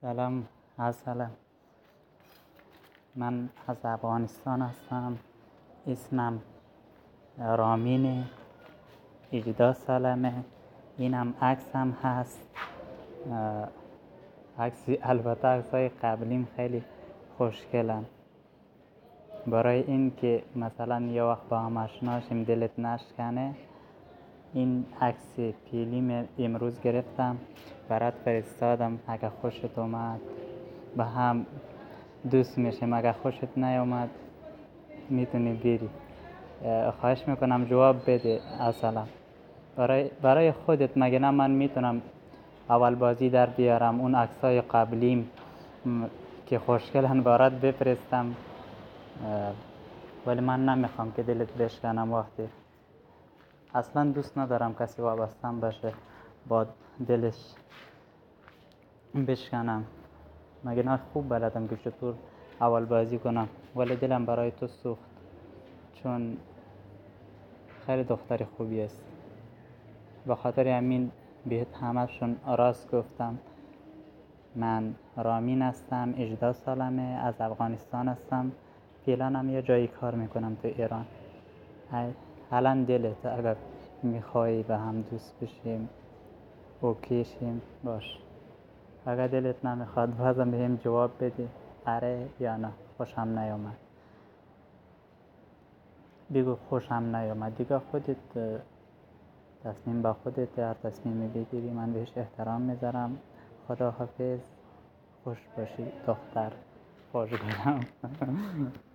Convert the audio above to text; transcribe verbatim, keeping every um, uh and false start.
سلام سلام. من از افغانستان هستم. اسمم رامینه. هجده سالمه. اینم عکسم هست. عکسی البته عکسای قبلیم خیلی خوشگلن. برای این که مثلا یه وقت با هم آشنا شیم دلت نشکنه، این عکس پیلیم امروز گرفتم برات فرستادم. اگه خوشت اومد با هم دوست میشیم، اگه خوشت نیومد میتونی بری. خواهش میکنم جواب بده. اصلا برای برای خودت، مگه نه من میتونم اول بازی در بیارم، اون عکسای قبلیم که خوشگلن برات بفرستم، ولی من نمیخوام که دلت بشکنم. وقتی اصلا دوست ندارم کسی وابستم باشه با دلش بشکنم. مگه نه خوب بلدم که چطور اول بازی کنم، ولی دلم برای تو سوخت چون خیلی دختر خوبی است. به خاطر همین بهت همشون راست گفتم. من رامین هستم، هجده سالمه، از افغانستان هستم. فعلا یه جایی کار میکنم تو ایران. الان دلت اگر میخوایی به هم دوست بشیم اوکی شیم باش. اگر دلت نمیخواد بازم بهم جواب بده، آره یا نه خوشم نیامد. بگو خوشم نیامد دیگه. خودت تصمیم با خودت، هر تصمیمی بگیری من بهش احترام میذارم. خدا حافظ. خوش باشی دختر خوشگلم.